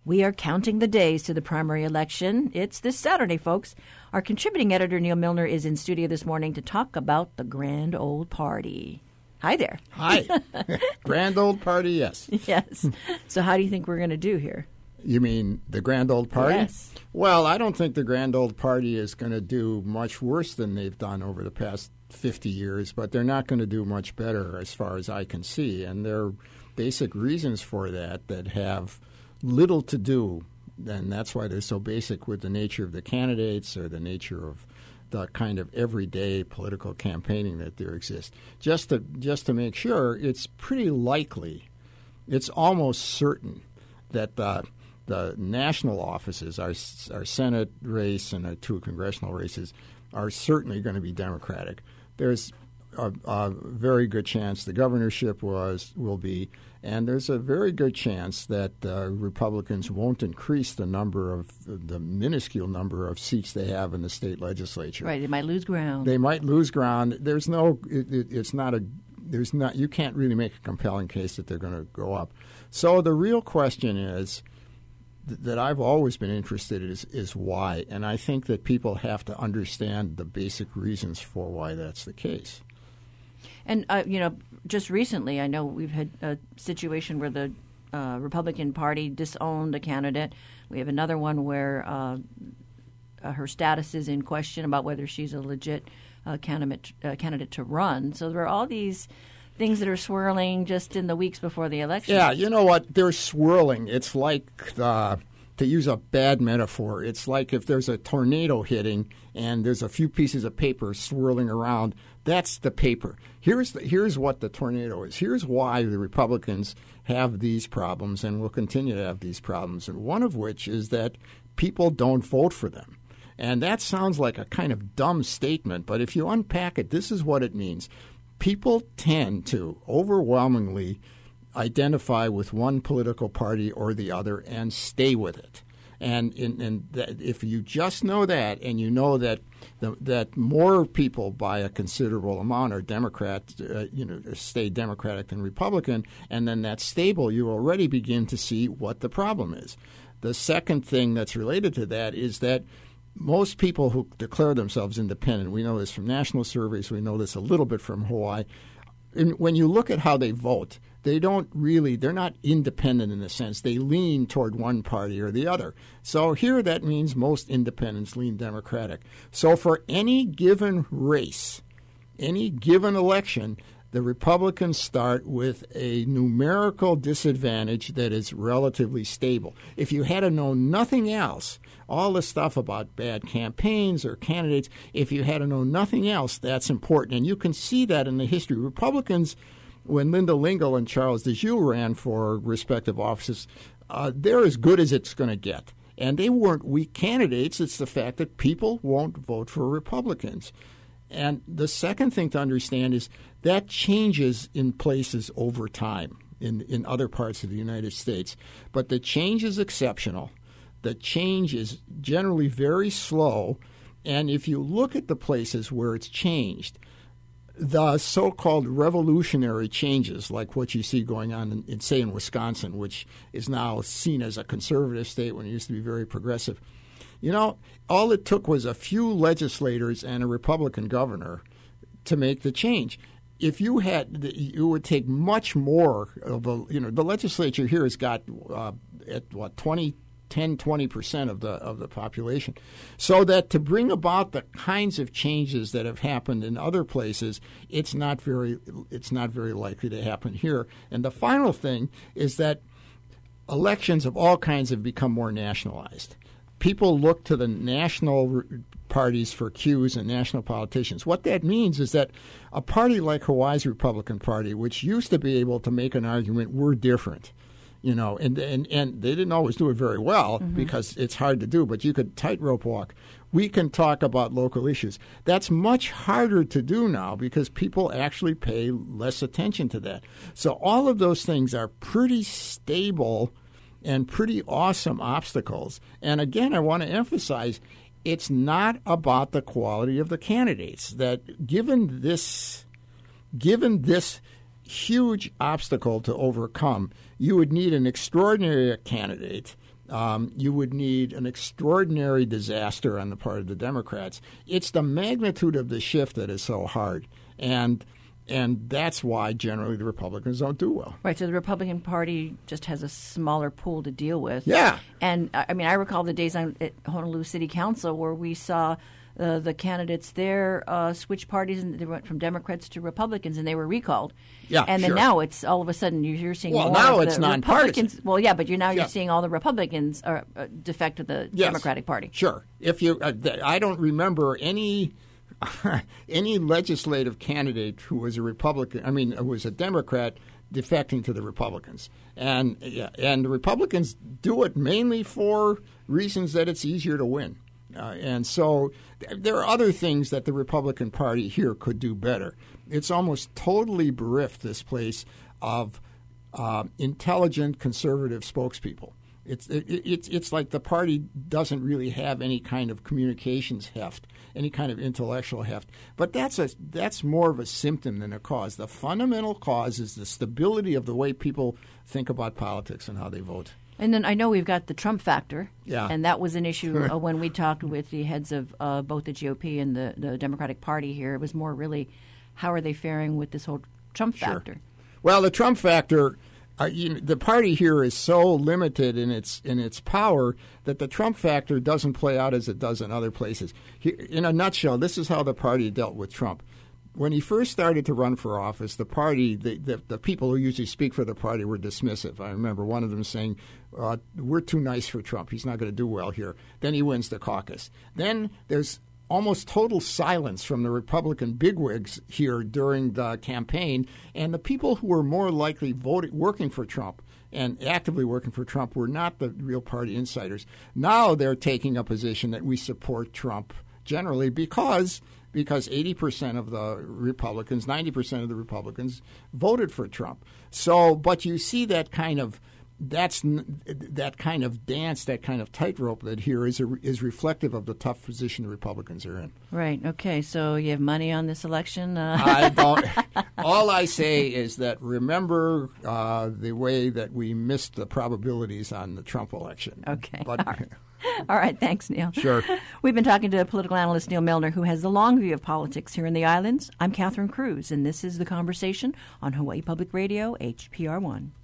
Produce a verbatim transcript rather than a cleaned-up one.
We are counting the days to the primary election. It's this Saturday, folks. Our contributing editor, Neil Milner, is in studio this morning to talk about the Grand Old Party. Hi there. Hi. Grand Old Party, yes. Yes. So how do you think we're going to do here? You mean the Grand Old Party? Yes. Well, I don't think the Grand Old Party is going to do much worse than they've done over the past fifty years, but they're not going to do much better as far as I can see. And there are basic reasons for that that have little to do, and that's why they're so basic with the nature of the candidates or the nature of the kind of everyday political campaigning that there exists. Just to just to make sure, it's pretty likely, it's almost certain that the the national offices, our our Senate race and our two congressional races, are certainly going to be Democratic. There's a, a very good chance the governorship was will be, and there's a very good chance that uh, Republicans won't increase the number of the minuscule number of seats they have in the state legislature. Right, they might lose ground. They might lose ground. There's no, it, it, it's not a, there's not. You can't really make a compelling case that they're going to go up. So the real question is th- that I've always been interested in is, is why, and I think that people have to understand the basic reasons for why that's the case. And, uh, you know, just recently, I know we've had a situation where the uh, Republican Party disowned a candidate. We have another one where uh, uh, her status is in question about whether she's a legit uh, candidate, uh, candidate to run. So there are all these things that are swirling just in the weeks before the election. Yeah, you know what? They're swirling. It's like the... To use a bad metaphor, it's like if there's a tornado hitting and there's a few pieces of paper swirling around, that's the paper. Here's the, here's what the tornado is. Here's why the Republicans have these problems and will continue to have these problems, and one of which is that people don't vote for them. And that sounds like a kind of dumb statement, but if you unpack it, this is what it means. People tend to overwhelmingly identify with one political party or the other and stay with it. And, in, and that if you just know that, and you know that the, that more people by a considerable amount are Democrat, uh, you know, stay Democratic than Republican, and then that's stable, you already begin to see what the problem is. The second thing that's related to that is that most people who declare themselves independent, we know this from national surveys, we know this a little bit from Hawaii, and when you look at how they vote, they don't really, they're not independent in the sense. They lean toward one party or the other. So here that means most independents lean Democratic. So for any given race, any given election, the Republicans start with a numerical disadvantage that is relatively stable. If you had to know nothing else, all the stuff about bad campaigns or candidates, if you had to know nothing else, that's important. And you can see that in the history. Republicans, when Linda Lingle and Charles DeJoux ran for respective offices, uh, they're as good as it's going to get. And they weren't weak candidates. It's the fact that people won't vote for Republicans. And the second thing to understand is that changes in places over time in, in other parts of the United States. But the change is exceptional. The change is generally very slow. And if you look at the places where it's changed, the so-called revolutionary changes, like what you see going on in, in, say, in Wisconsin, which is now seen as a conservative state when it used to be very progressive, you know, all it took was a few legislators and a Republican governor to make the change. If you had, it would take much more of a, you know, the legislature here has got, uh, at what, twenty, ten, twenty percent of the of the population. So that to bring about the kinds of changes that have happened in other places, it's not very, it's not very likely to happen here. And the final thing is that elections of all kinds have become more nationalized. People look to the national parties for cues and national politicians. What that means is that a party like Hawaii's Republican Party, which used to be able to make an argument, we're different, you know, and and, and they didn't always do it very well mm-hmm. because it's hard to do, but you could tightrope walk. We can talk about local issues. That's much harder to do now because people actually pay less attention to that. So all of those things are pretty stable and pretty awesome obstacles. And again, I want to emphasize, it's not about the quality of the candidates. That given this, given this huge obstacle to overcome, you would need an extraordinary candidate Um, you would need an extraordinary disaster on the part of the Democrats. It's the magnitude of the shift that is so hard, and and that's why generally the Republicans don't do well. Right, so the Republican Party just has a smaller pool to deal with. Yeah. And, I mean, I recall the days on, at Honolulu City Council where we saw uh, the candidates there uh, switch parties, and they went from Democrats to Republicans, and they were recalled. Yeah, And then sure. now it's all of a sudden you're, you're seeing Well, more now of it's the nonpartisan. Republicans. Well, yeah, but you're now Yeah. you're seeing all the Republicans are, uh, defect to the Yes. Democratic Party. Sure. If you, uh, th- I don't remember any any legislative candidate who was a Republican. I mean, who was a Democrat defecting to the Republicans, and yeah, and the Republicans do it mainly for reasons that it's easier to win. Uh, and so th- there are other things that the Republican Party here could do better. It's almost totally bereft, this place, of uh, intelligent conservative spokespeople. It's it, it's it's like the party doesn't really have any kind of communications heft, any kind of intellectual heft. But that's a that's more of a symptom than a cause. The fundamental cause is the stability of the way people think about politics and how they vote. And then I know we've got the Trump factor, Yeah. and that was an issue uh, when we talked with the heads of uh, both the G O P and the, the Democratic Party here. It was more really how are they faring with this whole Trump factor? Sure. Well, the Trump factor, uh, you know, the party here is so limited in its in its power that the Trump factor doesn't play out as it does in other places. He, in a nutshell, this is how the party dealt with Trump. When he first started to run for office, the party, the, the, the people who usually speak for the party were dismissive. I remember one of them saying, uh, we're too nice for Trump. He's not going to do well here. Then he wins the caucus. Then there's almost total silence from the Republican bigwigs here during the campaign. And the people who were more likely voting, working for Trump and actively working for Trump were not the real party insiders. Now they're taking a position that we support Trump generally because because eighty percent of the Republicans, ninety percent of the Republicans voted for Trump. So, but you see that kind of that's that kind of dance, that kind of tightrope that here is a, is reflective of the tough position the Republicans are in. Right. Okay. So you have money on this election? Uh... I don't. All I say is that remember uh, the way that we missed the probabilities on the Trump election. Okay. But, All right. All right. Thanks, Neil. Sure. We've been talking to political analyst Neil Milner, who has the long view of politics here in the islands. I'm Catherine Cruz, and this is The Conversation on Hawaii Public Radio, H P R one.